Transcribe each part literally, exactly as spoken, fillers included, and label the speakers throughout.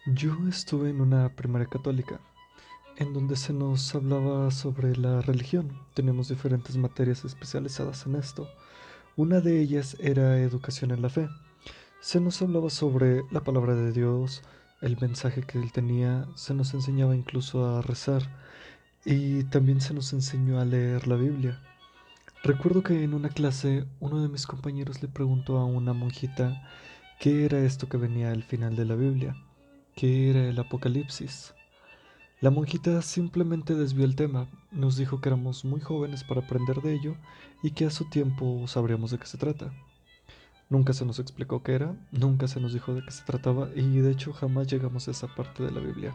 Speaker 1: Yo estuve en una primaria católica, en donde se nos hablaba sobre la religión. Tenemos diferentes materias especializadas en esto. Una de ellas era educación en la fe. Se nos hablaba sobre la palabra de Dios, el mensaje que él tenía, se nos enseñaba incluso a rezar y también se nos enseñó a leer la Biblia. Recuerdo que en una clase uno de mis compañeros le preguntó a una monjita qué era esto que venía al final de la Biblia, qué era el Apocalipsis. La monjita simplemente desvió el tema, nos dijo que éramos muy jóvenes para aprender de ello y que a su tiempo sabríamos de qué se trata. Nunca se nos explicó qué era, nunca se nos dijo de qué se trataba y de hecho jamás llegamos a esa parte de la Biblia.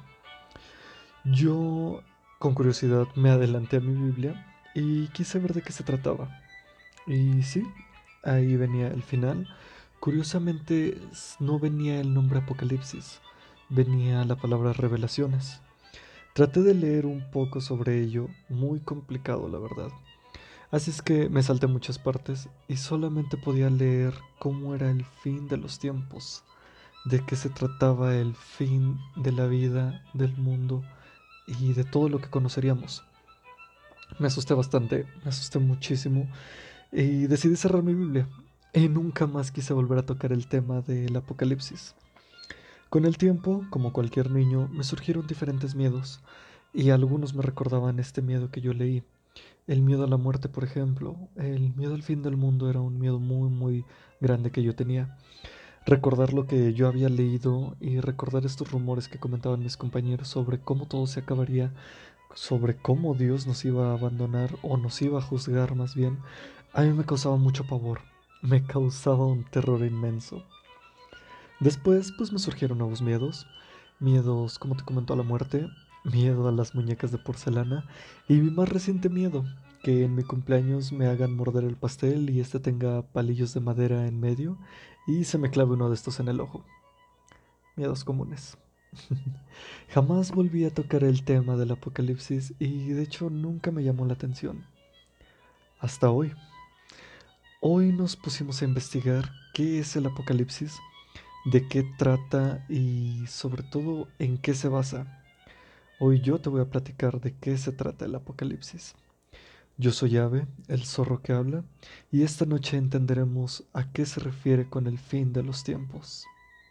Speaker 1: Yo, con curiosidad, me adelanté a mi Biblia y quise ver de qué se trataba. Y sí, ahí venía el final. Curiosamente, s- no venía el nombre Apocalipsis, venía la palabra revelaciones. Traté de leer un poco sobre ello, muy complicado la verdad. Así es que me salté muchas partes y solamente podía leer cómo era el fin de los tiempos, de qué se trataba el fin de la vida, del mundo y de todo lo que conoceríamos. Me asusté bastante, me asusté muchísimo y decidí cerrar mi Biblia. Y nunca más quise volver a tocar el tema del apocalipsis. Con el tiempo, como cualquier niño, me surgieron diferentes miedos, y algunos me recordaban este miedo que yo leí. El miedo a la muerte, por ejemplo, el miedo al fin del mundo era un miedo muy, muy grande que yo tenía. Recordar lo que yo había leído y recordar estos rumores que comentaban mis compañeros sobre cómo todo se acabaría, sobre cómo Dios nos iba a abandonar o nos iba a juzgar más bien, a mí me causaba mucho pavor, me causaba un terror inmenso. Después, pues me surgieron nuevos miedos. Miedos, como te comentó, a la muerte, miedo a las muñecas de porcelana y mi más reciente miedo, que en mi cumpleaños me hagan morder el pastel y este tenga palillos de madera en medio y se me clave uno de estos en el ojo. Miedos comunes. Jamás volví a tocar el tema del apocalipsis y de hecho nunca me llamó la atención. Hasta hoy. Hoy nos pusimos a investigar qué es el apocalipsis, de qué trata y sobre todo en qué se basa. Hoy yo te voy a platicar de qué se trata el apocalipsis. Yo soy Ave, el zorro que habla, y esta noche entenderemos a qué se refiere con el fin de los tiempos.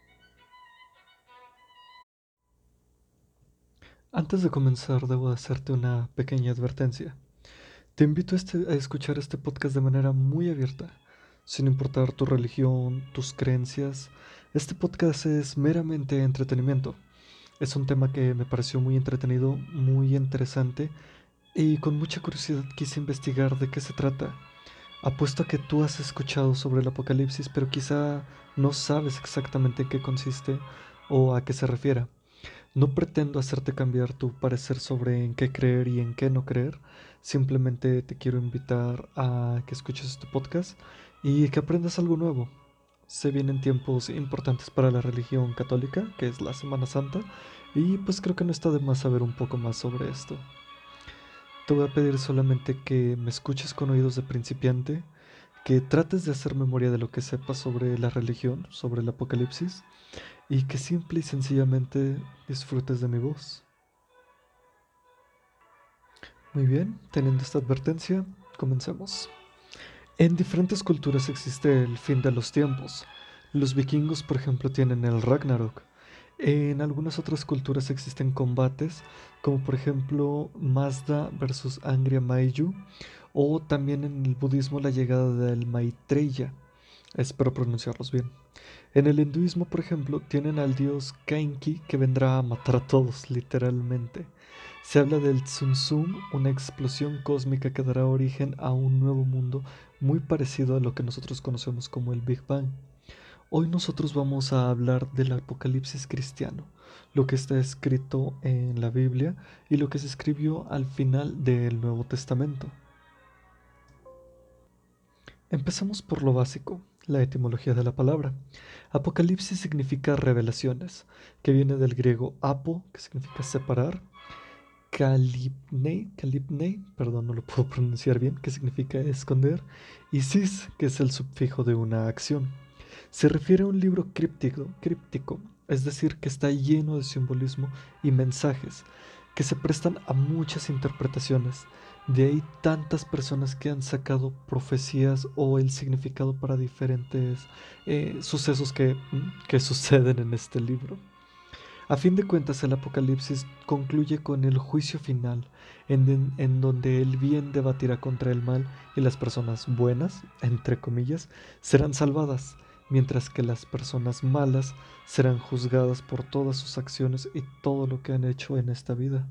Speaker 1: Antes de comenzar, debo hacerte una pequeña advertencia. Te invito a, este- a escuchar este podcast de manera muy abierta, sin importar tu religión, tus creencias. Este podcast es meramente entretenimiento. Es un tema que me pareció muy entretenido, muy interesante y con mucha curiosidad quise investigar de qué se trata. Apuesto a que tú has escuchado sobre el apocalipsis, pero quizá no sabes exactamente en qué consiste o a qué se refiere. No pretendo hacerte cambiar tu parecer sobre en qué creer y en qué no creer. Simplemente te quiero invitar a que escuches este podcast y que aprendas algo nuevo. Se vienen tiempos importantes para la religión católica, que es la Semana Santa, y pues creo que no está de más saber un poco más sobre esto. Te voy a pedir solamente que me escuches con oídos de principiante, que trates de hacer memoria de lo que sepas sobre la religión, sobre el apocalipsis, y que simple y sencillamente disfrutes de mi voz. Muy bien, teniendo esta advertencia, comencemos. En diferentes culturas existe el fin de los tiempos. Los vikingos, por ejemplo, tienen el Ragnarok. En algunas otras culturas existen combates, como por ejemplo Mazda versus Angria Maiju, o también en el budismo la llegada del Maitreya. Espero pronunciarlos bien. En el hinduismo, por ejemplo, tienen al dios Kainki que vendrá a matar a todos, literalmente. Se habla del Tsum una explosión cósmica que dará origen a un nuevo mundo muy parecido a lo que nosotros conocemos como el Big Bang. Hoy nosotros vamos a hablar del Apocalipsis cristiano, lo que está escrito en la Biblia y lo que se escribió al final del Nuevo Testamento. Empezamos por lo básico, la etimología de la palabra. Apocalipsis significa revelaciones, que viene del griego apo, que significa separar, kalipnei, kalipnei, perdón, no lo puedo pronunciar bien, que significa esconder, y sis, que es el sufijo de una acción. Se refiere a un libro críptico, críptico, es decir, que está lleno de simbolismo y mensajes que se prestan a muchas interpretaciones. De ahí tantas personas que han sacado profecías o el significado para diferentes eh, sucesos que, que suceden en este libro. A fin de cuentas, el Apocalipsis concluye con el juicio final, en, en donde el bien debatirá contra el mal y las personas buenas, entre comillas, serán salvadas, mientras que las personas malas serán juzgadas por todas sus acciones y todo lo que han hecho en esta vida.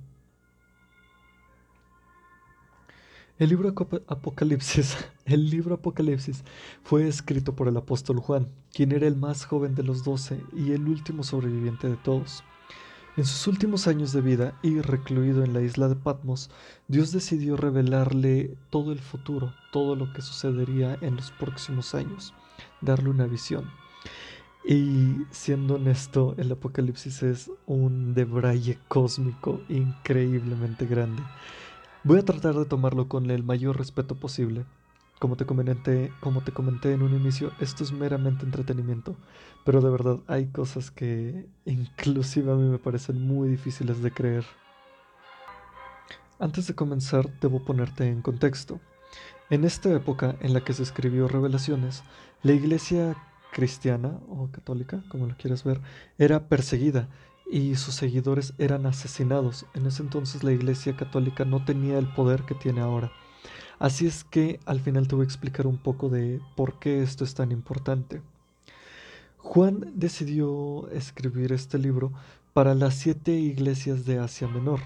Speaker 1: El libro Apocalipsis, el libro Apocalipsis fue escrito por el apóstol Juan, quien era el más joven de los doce y el último sobreviviente de todos. En sus últimos años de vida y recluido en la isla de Patmos, Dios decidió revelarle todo el futuro, todo lo que sucedería en los próximos años, darle una visión. Y siendo honesto, el Apocalipsis es un debraye cósmico increíblemente grande. Voy a tratar de tomarlo con el mayor respeto posible. Como te comenté, como te comenté en un inicio, esto es meramente entretenimiento, pero de verdad hay cosas que inclusive a mí me parecen muy difíciles de creer. Antes de comenzar, debo ponerte en contexto. En esta época en la que se escribió Revelaciones, la iglesia cristiana o católica, como lo quieras ver, era perseguida y sus seguidores eran asesinados. En ese entonces la iglesia católica no tenía el poder que tiene ahora. Así es que al final te voy a explicar un poco de por qué esto es tan importante. Juan decidió escribir este libro para las siete iglesias de Asia Menor.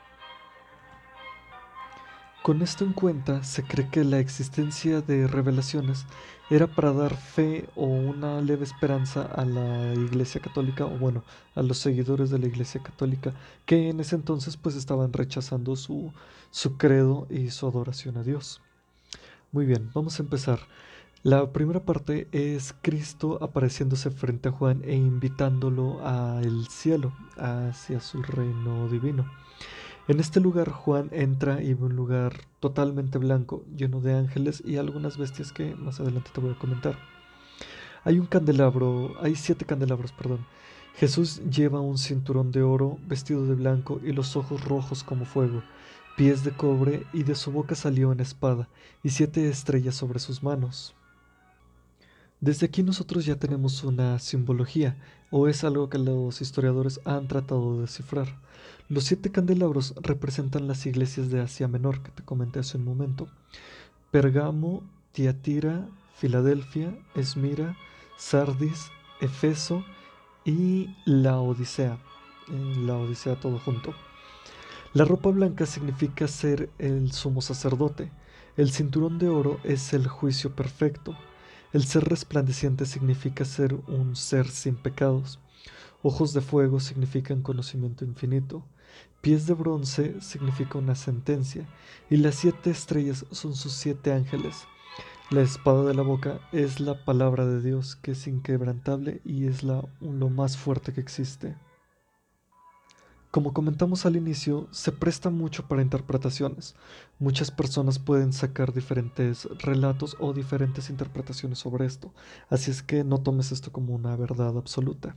Speaker 1: Con esto en cuenta, se cree que la existencia de revelaciones era para dar fe o una leve esperanza a la Iglesia Católica, o bueno, a los seguidores de la Iglesia Católica, que en ese entonces pues estaban rechazando su, su credo y su adoración a Dios. Muy bien, vamos a empezar. La primera parte es Cristo apareciéndose frente a Juan e invitándolo al cielo, hacia su reino divino. En este lugar Juan entra y ve un lugar totalmente blanco, lleno de ángeles y algunas bestias que más adelante te voy a comentar. Hay un candelabro, hay siete candelabros, perdón. Jesús lleva un cinturón de oro, vestido de blanco y los ojos rojos como fuego, pies de cobre y de su boca salió una espada y siete estrellas sobre sus manos. Desde aquí nosotros ya tenemos una simbología, o es algo que los historiadores han tratado de descifrar. Los siete candelabros representan las iglesias de Asia Menor que te comenté hace un momento. Pergamo, Tiatira, Filadelfia, Esmira, Sardis, Efeso y la Odisea. La Odisea todo junto. La ropa blanca significa ser el sumo sacerdote. El cinturón de oro es el juicio perfecto. El ser resplandeciente significa ser un ser sin pecados. Ojos de fuego significan conocimiento infinito. Pies de bronce significa una sentencia. Y las siete estrellas son sus siete ángeles. La espada de la boca es la palabra de Dios, que es inquebrantable y es la, lo más fuerte que existe. Como comentamos al inicio, se presta mucho para interpretaciones. Muchas personas pueden sacar diferentes relatos o diferentes interpretaciones sobre esto, así es que no tomes esto como una verdad absoluta.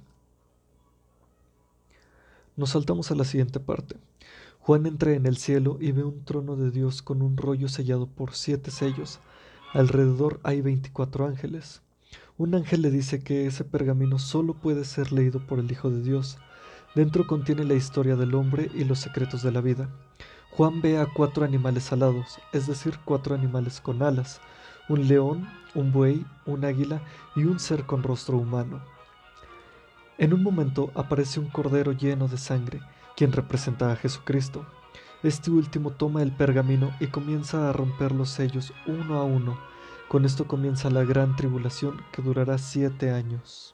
Speaker 1: Nos saltamos a la siguiente parte. Juan entra en el cielo y ve un trono de Dios con un rollo sellado por siete sellos. Alrededor hay veinticuatro ángeles. Un ángel le dice que ese pergamino solo puede ser leído por el Hijo de Dios. Dentro contiene la historia del hombre y los secretos de la vida. Juan ve a cuatro animales alados, es decir, cuatro animales con alas, un león, un buey, un águila y un ser con rostro humano. En un momento aparece un cordero lleno de sangre, quien representa a Jesucristo. Este último toma el pergamino y comienza a romper los sellos uno a uno. Con esto comienza la gran tribulación que durará siete años.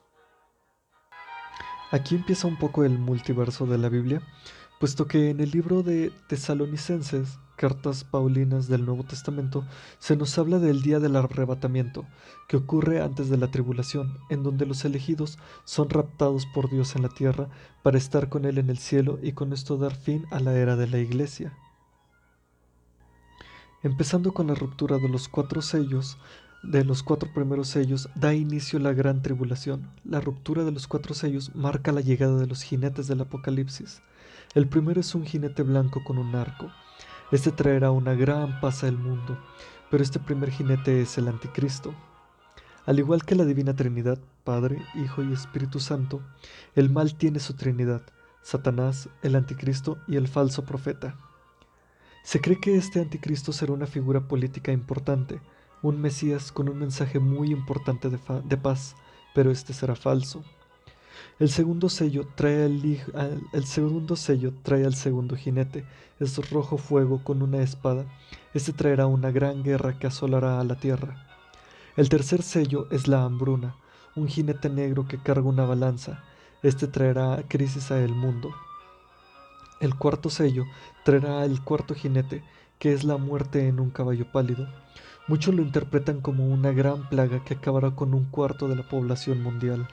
Speaker 1: Aquí empieza un poco el multiverso de la Biblia, puesto que en el libro de Tesalonicenses, cartas paulinas del Nuevo Testamento, se nos habla del día del arrebatamiento, que ocurre antes de la tribulación, en donde los elegidos son raptados por Dios en la tierra para estar con Él en el cielo y con esto dar fin a la era de la iglesia. Empezando con la ruptura de los cuatro sellos, de los cuatro primeros sellos da inicio a la gran tribulación. La ruptura de los cuatro sellos marca la llegada de los jinetes del Apocalipsis. El primero es un jinete blanco con un arco. Este traerá una gran paz al mundo, pero este primer jinete es el Anticristo. Al igual que la Divina Trinidad, Padre, Hijo y Espíritu Santo, el mal tiene su Trinidad, Satanás, el Anticristo y el falso profeta. Se cree que este Anticristo será una figura política importante, un Mesías con un mensaje muy importante de, de paz, pero este será falso. El segundo sello trae al, al, el segundo sello trae al segundo jinete, es rojo fuego con una espada. Este traerá una gran guerra que asolará a la tierra. El tercer sello es la hambruna, un jinete negro que carga una balanza. Este traerá crisis a el mundo. El cuarto sello traerá el cuarto jinete, que es la muerte en un caballo pálido. Muchos lo interpretan como una gran plaga que acabará con un cuarto de la población mundial.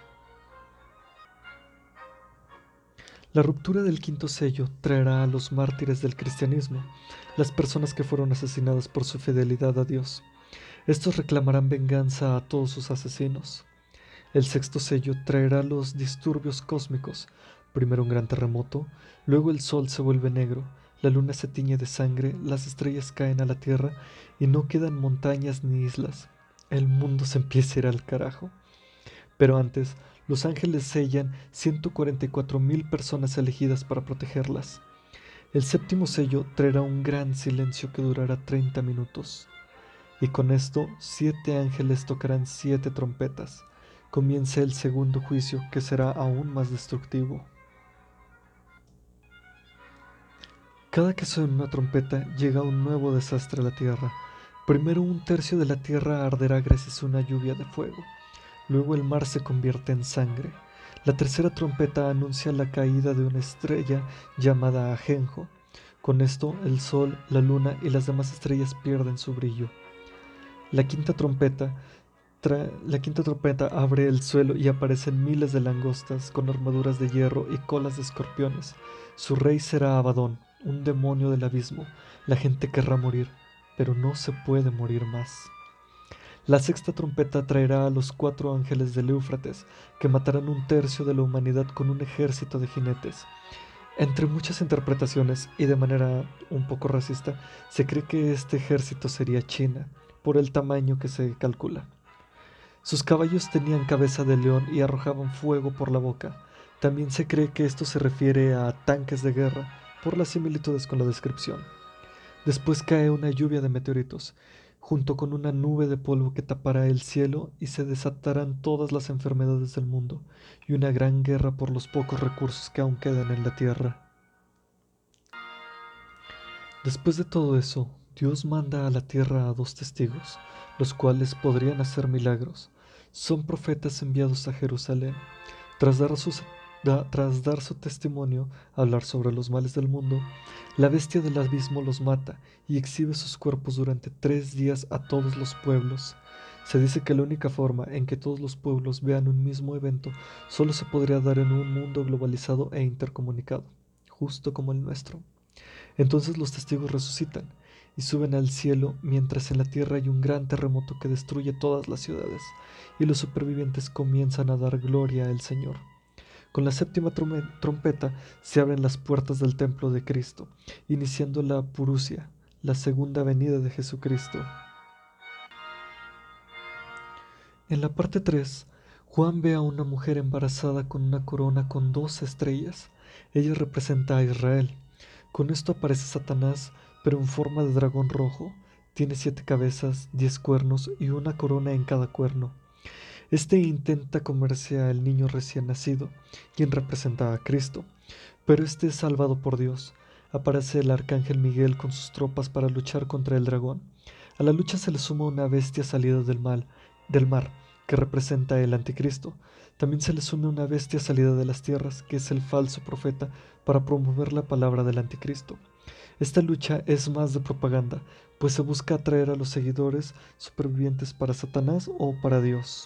Speaker 1: La ruptura del quinto sello traerá a los mártires del cristianismo, las personas que fueron asesinadas por su fidelidad a Dios. Estos reclamarán venganza a todos sus asesinos. El sexto sello traerá los disturbios cósmicos. Primero un gran terremoto, luego el sol se vuelve negro, la luna se tiñe de sangre, las estrellas caen a la tierra y no quedan montañas ni islas. El mundo se empieza a ir al carajo. Pero antes, los ángeles sellan ciento cuarenta y cuatro mil personas elegidas para protegerlas. El séptimo sello traerá un gran silencio que durará treinta minutos. Y con esto, siete ángeles tocarán siete trompetas. Comienza el segundo juicio, que será aún más destructivo. Cada que suena una trompeta, llega un nuevo desastre a la tierra. Primero un tercio de la tierra arderá gracias a una lluvia de fuego. Luego el mar se convierte en sangre. La tercera trompeta anuncia la caída de una estrella llamada Ajenjo. Con esto, el sol, la luna y las demás estrellas pierden su brillo. La quinta trompeta Tra la quinta trompeta abre el suelo y aparecen miles de langostas con armaduras de hierro y colas de escorpiones. Su rey será Abadón, un demonio del abismo. La gente querrá morir, pero no se puede morir más. La sexta trompeta traerá a los cuatro ángeles del Éufrates, que matarán un tercio de la humanidad con un ejército de jinetes. Entre muchas interpretaciones, y de manera un poco racista, se cree que este ejército sería China, por el tamaño que se calcula. Sus caballos tenían cabeza de león y arrojaban fuego por la boca. También se cree que esto se refiere a tanques de guerra, por las similitudes con la descripción. Después cae una lluvia de meteoritos, junto con una nube de polvo que tapará el cielo y se desatarán todas las enfermedades del mundo, y una gran guerra por los pocos recursos que aún quedan en la tierra. Después de todo eso, Dios manda a la tierra a dos testigos, los cuales podrían hacer milagros. Son profetas enviados a Jerusalén. Tras dar, sus, da, tras dar su testimonio, hablar sobre los males del mundo, la bestia del abismo los mata y exhibe sus cuerpos durante tres días a todos los pueblos. Se dice que la única forma en que todos los pueblos vean un mismo evento solo se podría dar en un mundo globalizado e intercomunicado, justo como el nuestro. Entonces los testigos resucitan y suben al cielo, mientras en la tierra hay un gran terremoto que destruye todas las ciudades, y los supervivientes comienzan a dar gloria al Señor. Con la séptima trompeta se abren las puertas del templo de Cristo, iniciando la parusia, la segunda venida de Jesucristo. En la parte tres, Juan ve a una mujer embarazada con una corona con dos estrellas. Ella representa a Israel. Con esto aparece Satanás, pero en forma de dragón rojo. Tiene siete cabezas, diez cuernos y una corona en cada cuerno. Este intenta comerse al niño recién nacido, quien representa a Cristo, pero este es salvado por Dios. Aparece el arcángel Miguel con sus tropas para luchar contra el dragón. A la lucha se le suma una bestia salida del, mal, del mar, que representa el anticristo. También se le suma una bestia salida de las tierras, que es el falso profeta, para promover la palabra del anticristo. Esta lucha es más de propaganda, pues se busca atraer a los seguidores supervivientes para Satanás o para Dios.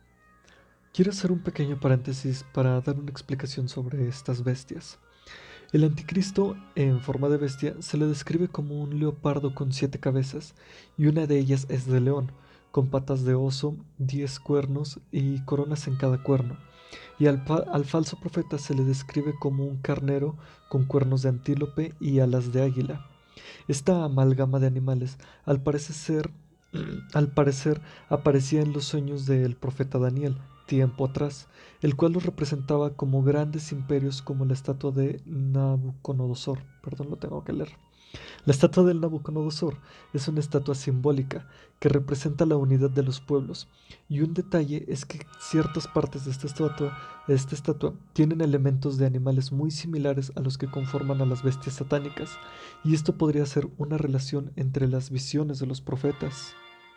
Speaker 1: Quiero hacer un pequeño paréntesis para dar una explicación sobre estas bestias. El anticristo, en forma de bestia, se le describe como un leopardo con siete cabezas, y una de ellas es de león, con patas de oso, diez cuernos y coronas en cada cuerno. Y al, fa- al falso profeta se le describe como un carnero con cuernos de antílope y alas de águila. Esta amalgama de animales, al parecer, ser- al parecer, aparecía en los sueños del profeta Daniel, tiempo atrás, el cual los representaba como grandes imperios como la estatua de Nabucodonosor. Perdón, lo tengo que leer. La estatua del Nabucodonosor es una estatua simbólica que representa la unidad de los pueblos, y un detalle es que ciertas partes de esta estatua, de esta estatua tienen elementos de animales muy similares a los que conforman a las bestias satánicas, y esto podría ser una relación entre las visiones de los profetas.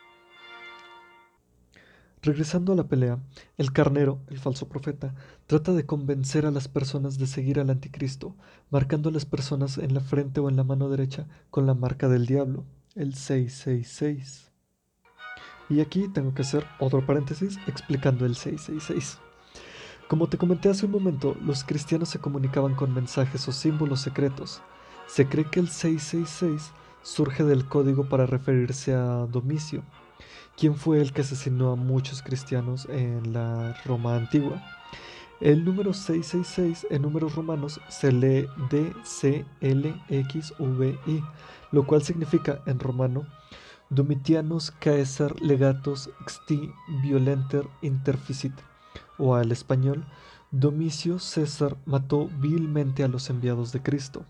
Speaker 1: Regresando a la pelea, el carnero, el falso profeta, trata de convencer a las personas de seguir al anticristo, marcando a las personas en la frente o en la mano derecha con la marca del diablo, el seiscientos sesenta y seis. Y aquí tengo que hacer otro paréntesis explicando el seiscientos sesenta y seis. Como te comenté hace un momento, los cristianos se comunicaban con mensajes o símbolos secretos. Se cree que el seiscientos sesenta y seis surge del código para referirse a Domicio, quien fue el que asesinó a muchos cristianos en la Roma antigua. El número seiscientos sesenta y seis en números romanos se lee D C L X V I, lo cual significa en romano Domitianus Caesar legatus xti violenter interficit, o al español, Domicio César mató vilmente a los enviados de Cristo.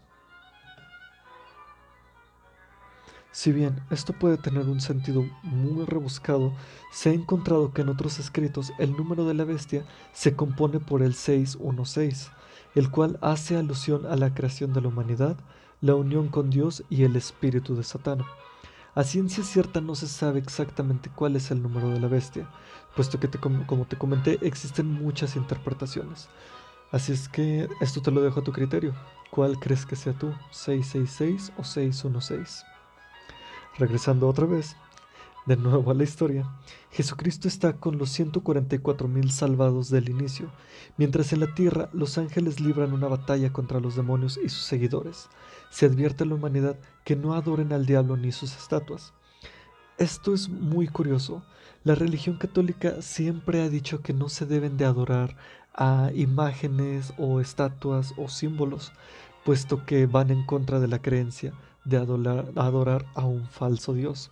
Speaker 1: Si bien esto puede tener un sentido muy rebuscado, se ha encontrado que en otros escritos el número de la bestia se compone por el seiscientos dieciséis, el cual hace alusión a la creación de la humanidad, la unión con Dios y el espíritu de Satán. A ciencia cierta no se sabe exactamente cuál es el número de la bestia, puesto que te como te comenté existen muchas interpretaciones. Así es que esto te lo dejo a tu criterio. ¿Cuál crees que sea tú? ¿seiscientos sesenta y seis o seiscientos dieciséis? Regresando otra vez, de nuevo a la historia, Jesucristo está con los ciento cuarenta y cuatro mil salvados del inicio, mientras en la tierra los ángeles libran una batalla contra los demonios y sus seguidores. Se advierte a la humanidad que no adoren al diablo ni sus estatuas. Esto es muy curioso. La religión católica siempre ha dicho que no se deben de adorar a imágenes o estatuas o símbolos, puesto que van en contra de la creencia de adorar, adorar a un falso Dios.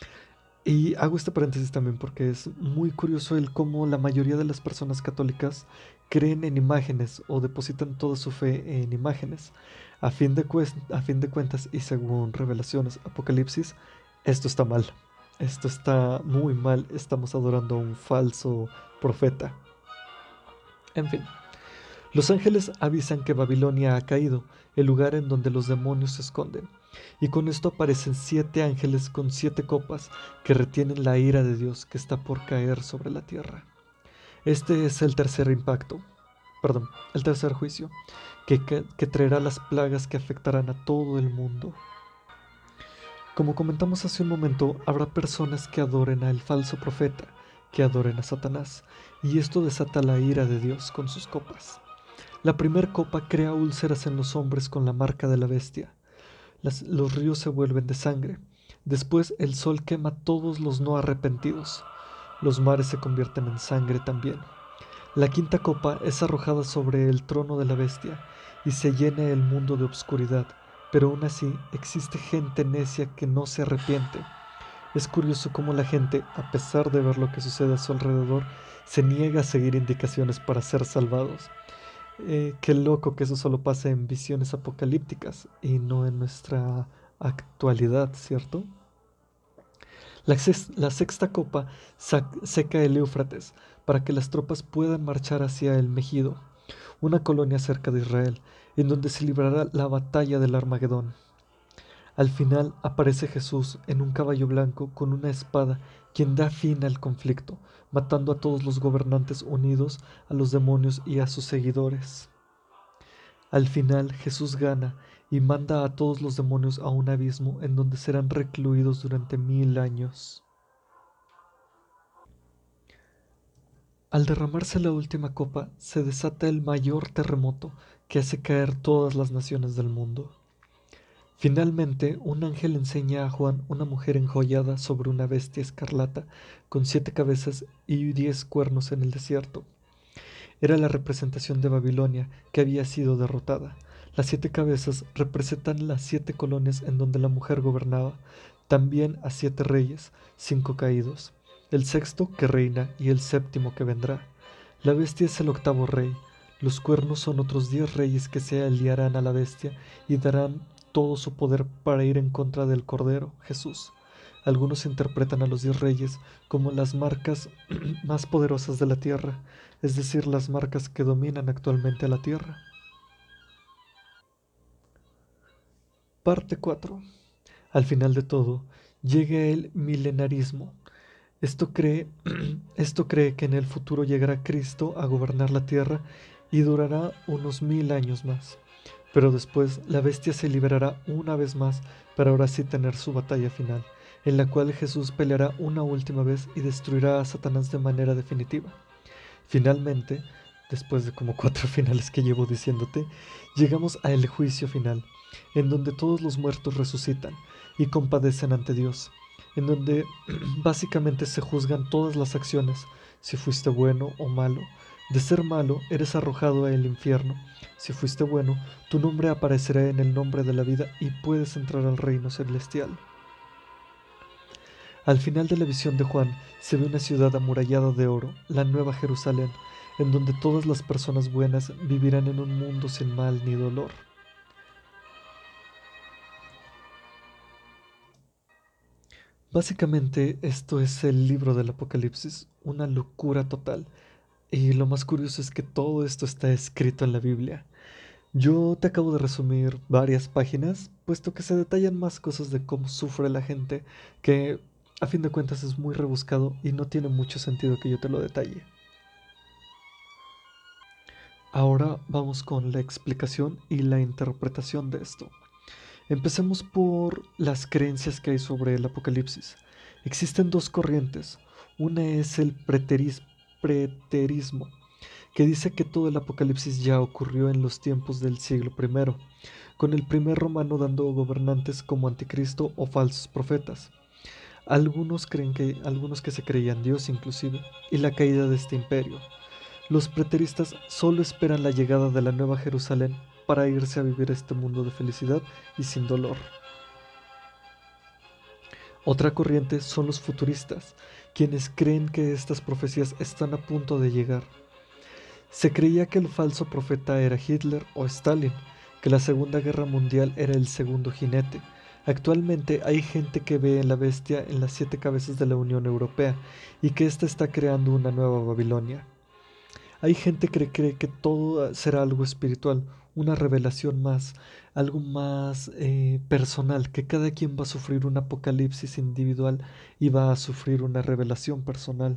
Speaker 1: Y hago este paréntesis también porque es muy curioso el cómo la mayoría de las personas católicas creen en imágenes o depositan toda su fe en imágenes. A fin de, cues- a fin de cuentas y según revelaciones, Apocalipsis, esto está mal. Esto está muy mal. Estamos adorando a un falso profeta. En fin. Los ángeles avisan que Babilonia ha caído, el lugar en donde los demonios se esconden, y con esto aparecen siete ángeles con siete copas que retienen la ira de Dios que está por caer sobre la tierra. Este es el tercer impacto, perdón, el tercer juicio, que, que, que traerá las plagas que afectarán a todo el mundo. Como comentamos hace un momento, habrá personas que adoren al falso profeta, que adoren a Satanás, y esto desata la ira de Dios con sus copas. La primer copa crea úlceras en los hombres con la marca de la bestia. Las- los ríos se vuelven de sangre. Después el sol quema a todos los no arrepentidos. Los mares se convierten en sangre también. La quinta copa es arrojada sobre el trono de la bestia y se llena el mundo de obscuridad, pero aún así existe gente necia que no se arrepiente. Es curioso cómo la gente, a pesar de ver lo que sucede a su alrededor, se niega a seguir indicaciones para ser salvados. Eh, qué loco que eso solo pase en visiones apocalípticas y no en nuestra actualidad, ¿cierto? La, sex- la sexta copa sac- seca el Éufrates para que las tropas puedan marchar hacia el Megido, una colonia cerca de Israel, en donde se librará la batalla del Armagedón. Al final aparece Jesús en un caballo blanco con una espada, quien da fin al conflicto, matando a todos los gobernantes unidos, a los demonios y a sus seguidores. Al final Jesús gana y manda a todos los demonios a un abismo en donde serán recluidos durante mil años. Al derramarse la última copa, se desata el mayor terremoto que hace caer todas las naciones del mundo. Finalmente, un ángel enseña a Juan una mujer enjollada sobre una bestia escarlata con siete cabezas y diez cuernos en el desierto. Era la representación de Babilonia que había sido derrotada. Las siete cabezas representan las siete colonias en donde la mujer gobernaba, también a siete reyes, cinco caídos, el sexto que reina y el séptimo que vendrá. La bestia es el octavo rey. Los cuernos son otros diez reyes que se aliarán a la bestia y darán todo su poder para ir en contra del Cordero, Jesús. Algunos interpretan a los diez reyes como las marcas más poderosas de la tierra, es decir, las marcas que dominan actualmente a la tierra. Parte cuatro. Al final de todo, llega el milenarismo. Esto cree, esto cree que en el futuro llegará Cristo a gobernar la tierra y durará unos mil años más. Pero después la bestia se liberará una vez más para ahora sí tener su batalla final, en la cual Jesús peleará una última vez y destruirá a Satanás de manera definitiva. Finalmente, después de como cuatro finales que llevo diciéndote, llegamos a el juicio final, en donde todos los muertos resucitan y compadecen ante Dios, en donde básicamente se juzgan todas las acciones, si fuiste bueno o malo. De ser malo, eres arrojado al infierno. Si fuiste bueno, tu nombre aparecerá en el nombre de la vida y puedes entrar al reino celestial. Al final de la visión de Juan se ve una ciudad amurallada de oro, la Nueva Jerusalén, en donde todas las personas buenas vivirán en un mundo sin mal ni dolor. Básicamente esto es el libro del Apocalipsis, una locura total. Y lo más curioso es que todo esto está escrito en la Biblia. Yo te acabo de resumir varias páginas, puesto que se detallan más cosas de cómo sufre la gente, que a fin de cuentas es muy rebuscado y no tiene mucho sentido que yo te lo detalle. Ahora vamos con la explicación y la interpretación de esto. Empecemos por las creencias que hay sobre el Apocalipsis. Existen dos corrientes. Una es el preteris- preterismo, que dice que todo el Apocalipsis ya ocurrió en los tiempos del siglo primero, con el primer romano dando gobernantes como anticristo o falsos profetas. Algunos creen que, algunos que se creían Dios inclusive, y la caída de este imperio. Los preteristas solo esperan la llegada de la Nueva Jerusalén para irse a vivir este mundo de felicidad y sin dolor. Otra corriente son los futuristas, quienes creen que estas profecías están a punto de llegar. Se creía que el falso profeta era Hitler o Stalin, que la Segunda Guerra Mundial era el segundo jinete. Actualmente hay gente que ve en la bestia en las siete cabezas de la Unión Europea y que ésta está creando una nueva Babilonia. Hay gente que cree que todo será algo espiritual, una revelación más, algo más eh, personal, que cada quien va a sufrir un apocalipsis individual y va a sufrir una revelación personal.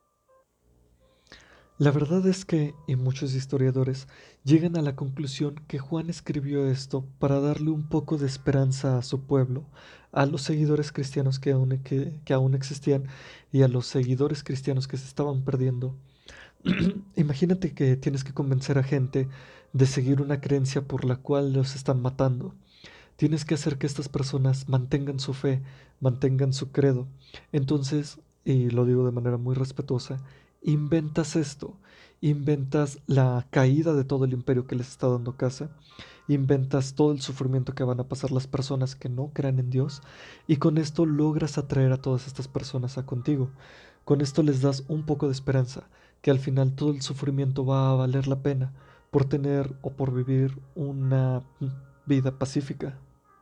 Speaker 1: La verdad es que, y muchos historiadores llegan a la conclusión que Juan escribió esto para darle un poco de esperanza a su pueblo, a los seguidores cristianos que aún, que, que aún existían y a los seguidores cristianos que se estaban perdiendo. Imagínate que tienes que convencer a gente de seguir una creencia por la cual los están matando. Tienes que hacer que estas personas mantengan su fe, mantengan su credo. Entonces, y lo digo de manera muy respetuosa, inventas esto, inventas la caída de todo el imperio que les está dando casa, inventas todo el sufrimiento que van a pasar las personas que no crean en Dios, y con esto logras atraer a todas estas personas a contigo. Con esto les das un poco de esperanza, que al final todo el sufrimiento va a valer la pena por tener o por vivir una vida pacífica.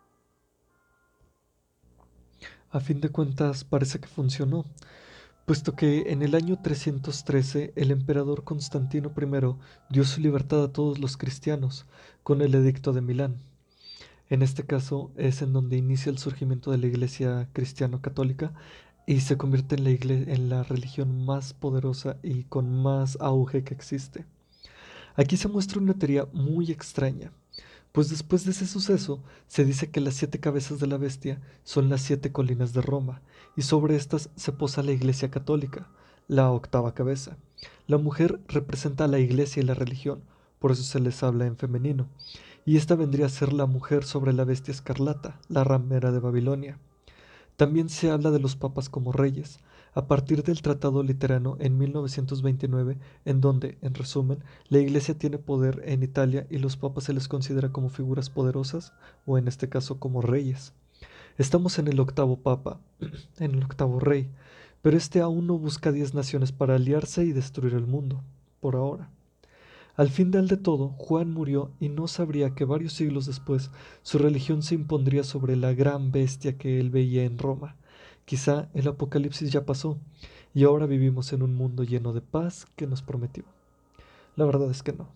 Speaker 1: A fin de cuentas parece que funcionó, puesto que en el año trescientos trece el emperador Constantino primero dio su libertad a todos los cristianos con el Edicto de Milán. En este caso es en donde inicia el surgimiento de la Iglesia cristiano-católica y se convierte en la, igle- en la religión más poderosa y con más auge que existe. Aquí se muestra una teoría muy extraña, pues después de ese suceso se dice que las siete cabezas de la bestia son las siete colinas de Roma, y sobre estas se posa la Iglesia católica, la octava cabeza. La mujer representa a la Iglesia y la religión, por eso se les habla en femenino, y esta vendría a ser la mujer sobre la bestia escarlata, la ramera de Babilonia. También se habla de los papas como reyes, a partir del Tratado Literano en mil novecientos veintinueve, en donde, en resumen, la Iglesia tiene poder en Italia y los papas se les considera como figuras poderosas, o en este caso como reyes. Estamos en el octavo papa, en el octavo rey, pero este aún no busca diez naciones para aliarse y destruir el mundo, por ahora. Al final de todo, Juan murió y no sabría que varios siglos después su religión se impondría sobre la gran bestia que él veía en Roma. Quizá el apocalipsis ya pasó y ahora vivimos en un mundo lleno de paz que nos prometió. La verdad es que no.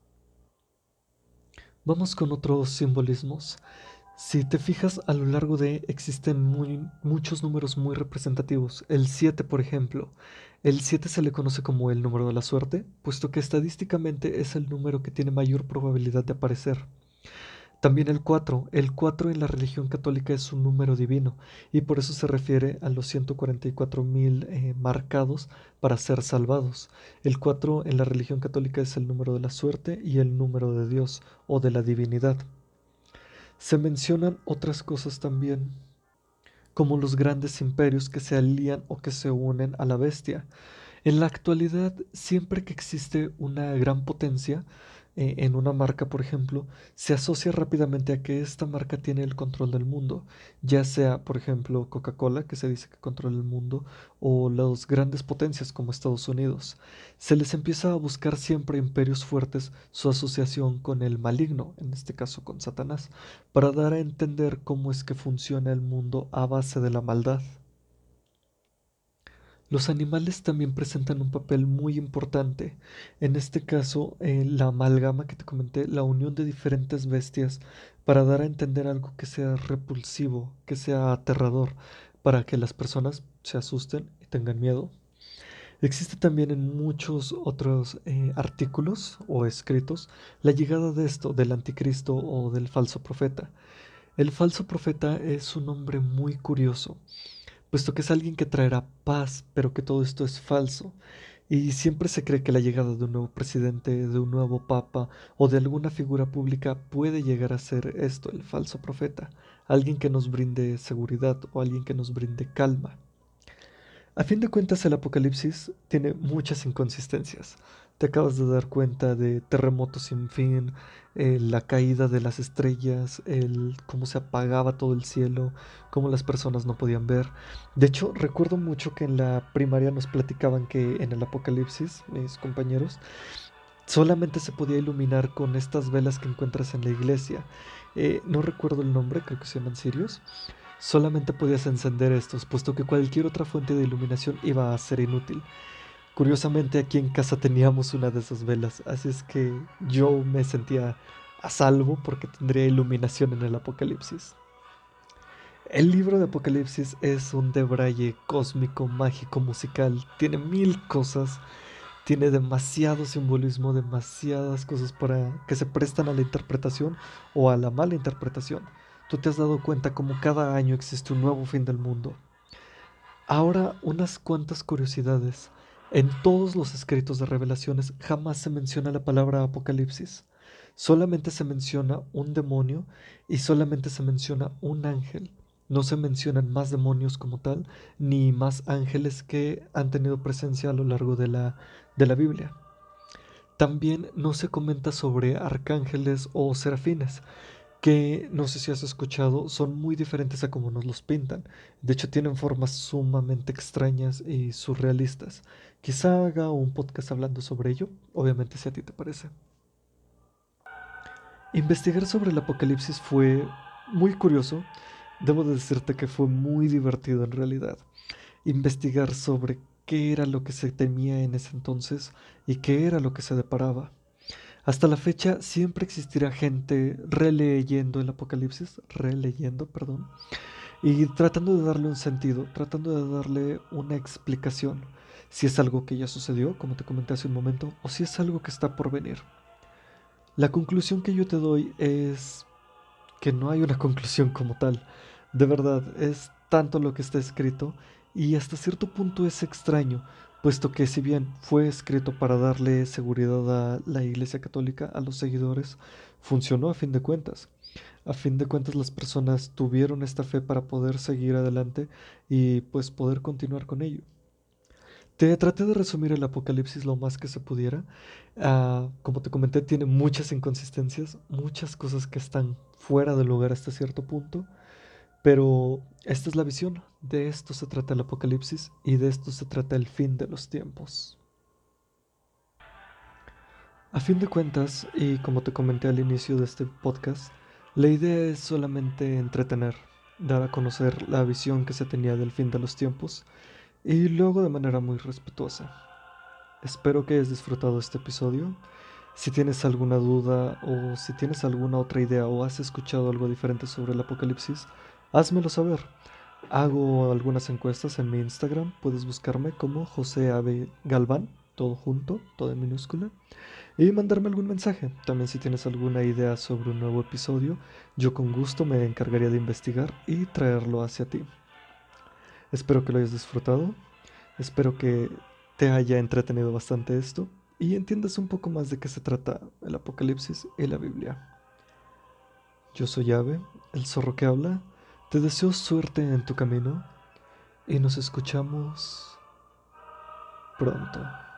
Speaker 1: Vamos con otros simbolismos. Si te fijas, a lo largo de existen muy, muchos números muy representativos. El siete, por ejemplo. El siete se le conoce como el número de la suerte, puesto que estadísticamente es el número que tiene mayor probabilidad de aparecer. También el cuatro. El cuatro en la religión católica es un número divino y por eso se refiere a los ciento cuarenta y cuatro mil eh, marcados para ser salvados. El cuatro en la religión católica es el número de la suerte y el número de Dios o de la divinidad. Se mencionan otras cosas también, como los grandes imperios que se alían o que se unen a la bestia. En la actualidad, siempre que existe una gran potencia eh, en una marca, por ejemplo, se asocia rápidamente a que esta marca tiene el control del mundo, ya sea, por ejemplo, Coca-Cola, que se dice que controla el mundo, o las grandes potencias como Estados Unidos. Se les empieza a buscar siempre imperios fuertes su asociación con el maligno, en este caso con Satanás, para dar a entender cómo es que funciona el mundo a base de la maldad. Los animales también presentan un papel muy importante. En este caso, eh, la amalgama que te comenté, la unión de diferentes bestias para dar a entender algo que sea repulsivo, que sea aterrador, para que las personas se asusten y tengan miedo. Existe también en muchos otros eh, artículos o escritos la llegada de esto, del anticristo o del falso profeta. El falso profeta es un hombre muy curioso, puesto que es alguien que traerá paz, pero que todo esto es falso. Y siempre se cree que la llegada de un nuevo presidente, de un nuevo papa o de alguna figura pública puede llegar a ser esto, el falso profeta, alguien que nos brinde seguridad o alguien que nos brinde calma. A fin de cuentas, el apocalipsis tiene muchas inconsistencias. Te acabas de dar cuenta de terremotos sin fin, eh, la caída de las estrellas, el cómo se apagaba todo el cielo, cómo las personas no podían ver. De hecho, recuerdo mucho que en la primaria nos platicaban que en el apocalipsis, mis compañeros, solamente se podía iluminar con estas velas que encuentras en la iglesia. Eh, no recuerdo el nombre, creo que se llaman cirios. Solamente podías encender estos, puesto que cualquier otra fuente de iluminación iba a ser inútil. Curiosamente, aquí en casa teníamos una de esas velas, así es que yo me sentía a salvo porque tendría iluminación en el apocalipsis. El libro de Apocalipsis es un debraye cósmico, mágico, musical, tiene mil cosas, tiene demasiado simbolismo, demasiadas cosas para que se prestan a la interpretación o a la mala interpretación. Tú te has dado cuenta como cada año existe un nuevo fin del mundo. Ahora, unas cuantas curiosidades. En todos los escritos de revelaciones jamás se menciona la palabra apocalipsis. Solamente se menciona un demonio y solamente se menciona un ángel. No se mencionan más demonios como tal, ni más ángeles que han tenido presencia a lo largo de la, de la Biblia. También no se comenta sobre arcángeles o serafines, que no sé si has escuchado, son muy diferentes a como nos los pintan. De hecho, tienen formas sumamente extrañas y surrealistas. Quizá haga un podcast hablando sobre ello, obviamente si a ti te parece. Investigar sobre el apocalipsis fue muy curioso. Debo de decirte que fue muy divertido en realidad. Investigar sobre qué era lo que se temía en ese entonces y qué era lo que se deparaba. Hasta la fecha siempre existirá gente releyendo el Apocalipsis, releyendo, perdón, y tratando de darle un sentido, tratando de darle una explicación, si es algo que ya sucedió, como te comenté hace un momento, o si es algo que está por venir. La conclusión que yo te doy es que no hay una conclusión como tal. De verdad, es tanto lo que está escrito y hasta cierto punto es extraño, puesto que si bien fue escrito para darle seguridad a la Iglesia Católica, a los seguidores, funcionó a fin de cuentas. A fin de cuentas las personas tuvieron esta fe para poder seguir adelante y pues poder continuar con ello. Te traté de resumir el Apocalipsis lo más que se pudiera. Ah, como te comenté, tiene muchas inconsistencias, muchas cosas que están fuera de lugar hasta cierto punto, pero esta es la visión. De esto se trata el Apocalipsis y de esto se trata el fin de los tiempos. A fin de cuentas, y como te comenté al inicio de este podcast, la idea es solamente entretener, dar a conocer la visión que se tenía del fin de los tiempos y luego de manera muy respetuosa. Espero que hayas disfrutado este episodio. Si tienes alguna duda o si tienes alguna otra idea o has escuchado algo diferente sobre el apocalipsis, házmelo saber. Hago algunas encuestas en mi Instagram. Puedes buscarme como José Ave Galván, todo junto, todo en minúscula, y mandarme algún mensaje. También si tienes alguna idea sobre un nuevo episodio, yo con gusto me encargaría de investigar y traerlo hacia ti. Espero que lo hayas disfrutado. Espero que te haya entretenido bastante esto y entiendas un poco más de qué se trata el Apocalipsis y la Biblia. Yo soy Ave, el zorro que habla. Te deseo suerte en tu camino y nos escuchamos pronto.